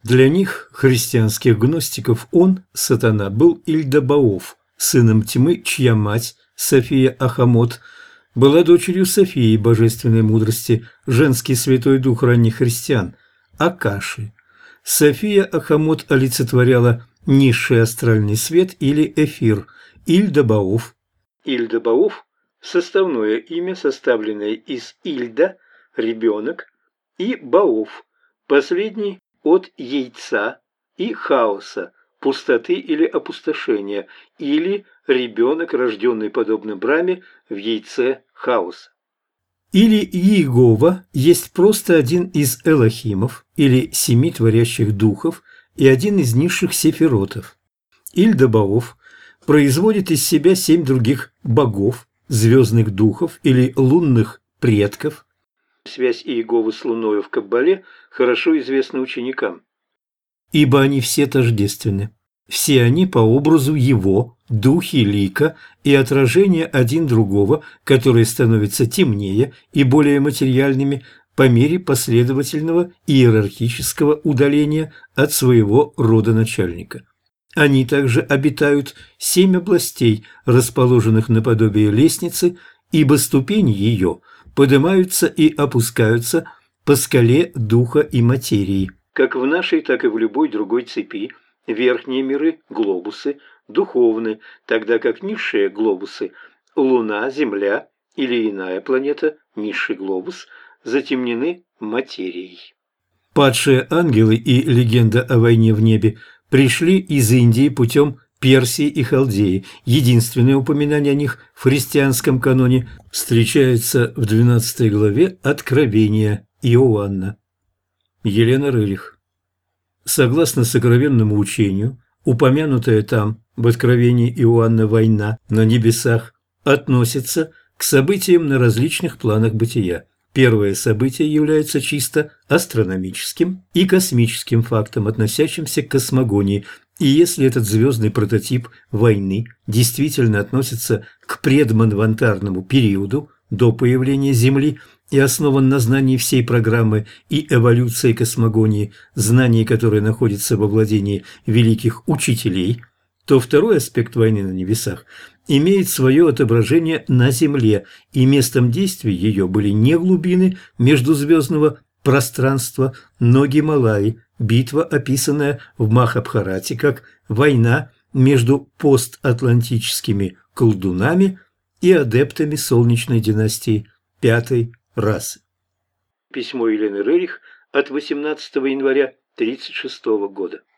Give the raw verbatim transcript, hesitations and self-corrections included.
Для них, христианских гностиков, он, сатана, был Ильдабаоф, сыном тьмы, чья мать, София Ахамот, была дочерью Софии божественной мудрости, женский святой дух ранних христиан, Акаши. София Ахамот олицетворяла низший астральный свет или эфир, Ильдабаоф. Ильдабаоф – составное имя, составленное из Ильда – ребенок, и Баоф – последний от яйца и хаоса, пустоты или опустошения, или ребенок, рожденный подобно Браме в яйце хаоса. Или Иегова есть просто один из элохимов или семи творящих духов и один из низших сефиротов. Ильдабаоф производит из себя семь других богов, звездных духов или лунных предков. Связь Иеговы с Луною в Каббале хорошо известна ученикам. Ибо они все тождественны. Все они по образу Его, духи лика и отражения один другого, которые становятся темнее и более материальными по мере последовательного иерархического удаления от своего родоначальника. Они также обитают семь областей, расположенных наподобие лестницы, ибо ступени ее поднимаются и опускаются по скале духа и материи. Как в нашей, так и в любой другой цепи, верхние миры – глобусы, духовны, тогда как низшие глобусы – Луна, Земля или иная планета, низший глобус – затемнены материей. Падшие ангелы и легенда о войне в небе пришли из Индии путем Персии и Халдеи. Единственное упоминание о них в христианском каноне встречается в двенадцатой главе Откровения Иоанна. Елена Рерих. Согласно сокровенному учению, упомянутая там в Откровении Иоанна война на небесах относится к событиям на различных планах бытия. Первое событие является чисто астрономическим и космическим фактом, относящимся к космогонии, и если этот звездный прототип войны действительно относится к предманвантарному периоду до появления Земли и основан на знании всей программы и эволюции космогонии, знание которое находится во владении великих учителей, то второй аспект войны на небесах имеет свое отображение на Земле, и местом действия ее были не глубины междузвездного пространства, но Гималаи, битва, описанная в Махабхарате как война между постатлантическими колдунами и адептами солнечной династии пятой расы. Письмо Елены Рерих от восемнадцатого января тысяча девятьсот тридцать шестого года.